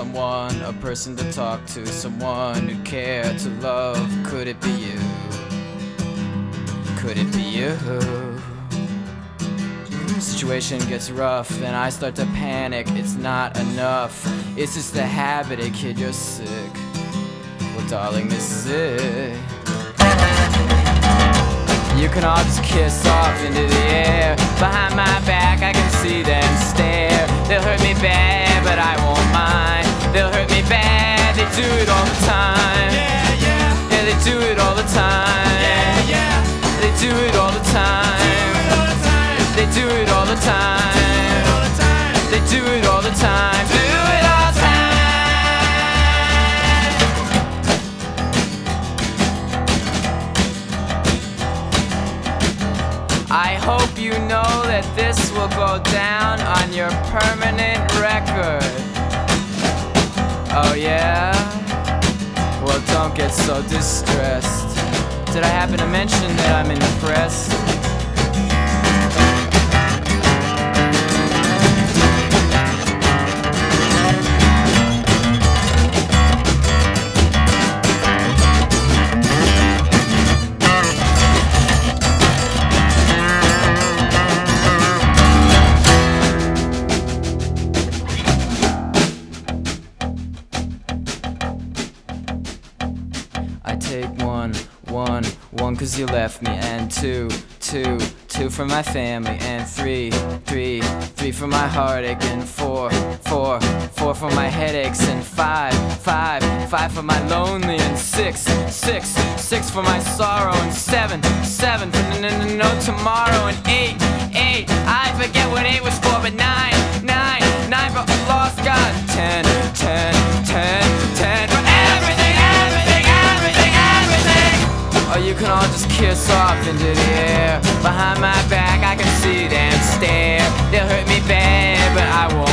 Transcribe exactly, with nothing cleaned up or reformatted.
someone, a person to talk to, someone who'd care to love. Could it be you? Could it be you? Situation gets rough and I start to panic. It's not enough, it's just a habit. Hey kid, you're sick. Well darling, this is it. You can all just kiss off into the air. Behind my back I can see them stare. They'll hurt me bad, but I won't mind. They'll hurt me bad, they do it all the time. Yeah, yeah. Yeah, they do it all the time. Yeah, yeah. They do it all the time. They do it all the time. They do it all the time. Do it all the time. I hope you know that this will go down on your permanent record. Oh yeah? Well, don't get so distressed. Did I happen to mention that I'm impressed? I take one, one, one cause you left me, and two, two, two for my family, and three, three, three for my heartache, and four, four, four for my headaches, and five, five, five for my lonely, and six, six, six for my sorrow, and seven, seven for n n n no tomorrow, and eight, eight, I forget what eight was for, but nine, nine, nine for lost God, ten, ten, ten, ten for everything, everything, everything, everything. Or you can all just kiss off into the air. Behind my back I can see them stare. They'll hurt me bad, but I won't